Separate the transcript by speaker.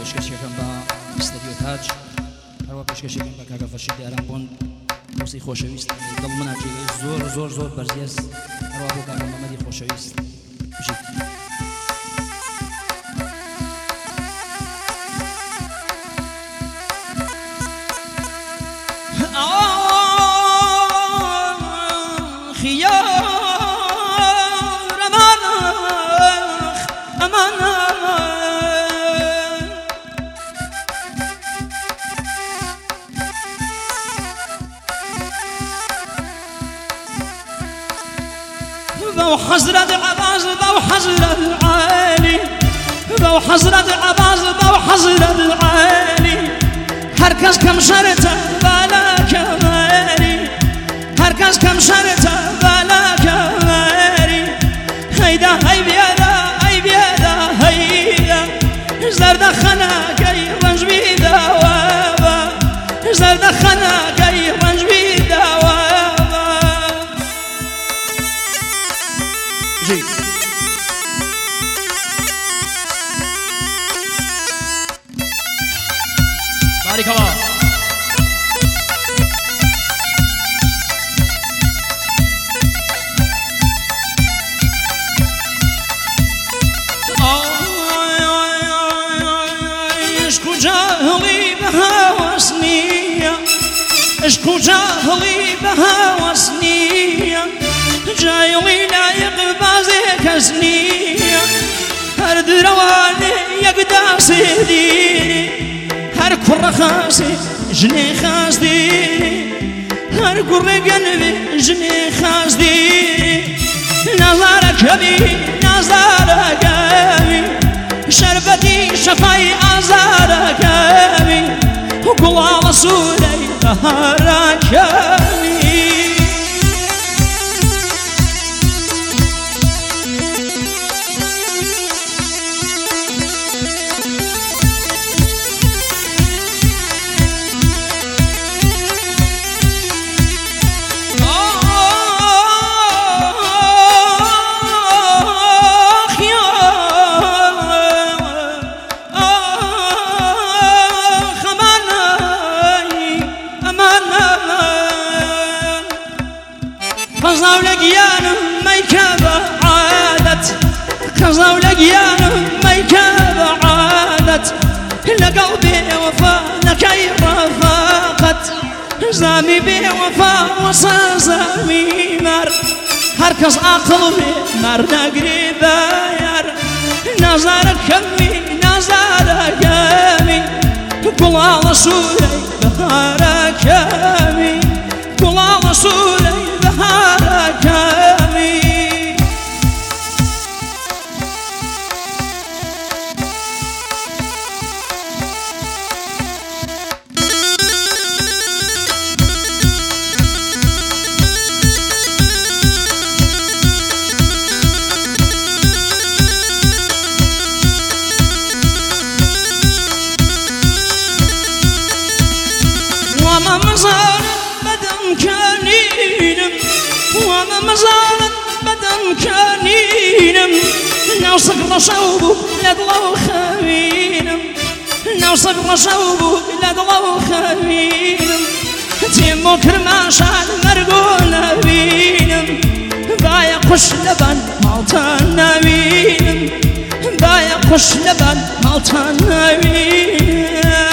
Speaker 1: پێشکەشەکەم بە ئستەدیۆ تاج هەروە پێشکەشەکەم بە کاکە فەرشید دیاران بۆن دۆستی خۆشەویست دڵ منە جێگەی زۆر زۆر زۆر بەرزێز هەروە بۆ کاکە مەمەدی خۆشەویست بژیت
Speaker 2: بو حضرة عباس بو حضرة عالي بو حضرة عباس بو حضرة عالي هركز كم شرطة بلا كماري هركز كم شرطة بلا كماري هيدا هي بيدا هي بيدا هيدا زرد خنا كي رنج بيدا وابا زرد خنا كي رنج بيدا وابا
Speaker 1: بارك الله
Speaker 2: اشكو جاهلي بهوى سنية اشكو جاهلي بهوى سنية جايلي لا يقبازك سنية هر درواني يقدا سيديني هر كر خاسي جني خاس ديني هر كر قلبي جني خاس ديني نظرك بي نظرك بي شربتي شفاي أزارك بي وقل رسولي ظهرك بي خزاو لقيانه ما يكاب عادت خزاو لقيانه ما يكاب عادت لقلبي وفا لكي رفاقت زامي بي وفا وصازامي مر هركز عقلبي مر نقري باير نظرك كمي نظرك كمي قل على سوري بهارك كمي قل على سوري بهارك كمي وما مزار بدم كانينم وما مزار بدم كانينم نوصق رشوبه لدلو خمينم نوصق رشوبه لدلو خمينم تيمو كرماشان مرقونا بينم بايا قش لبن مالتان بينم بايا قش لبن مالتان بينم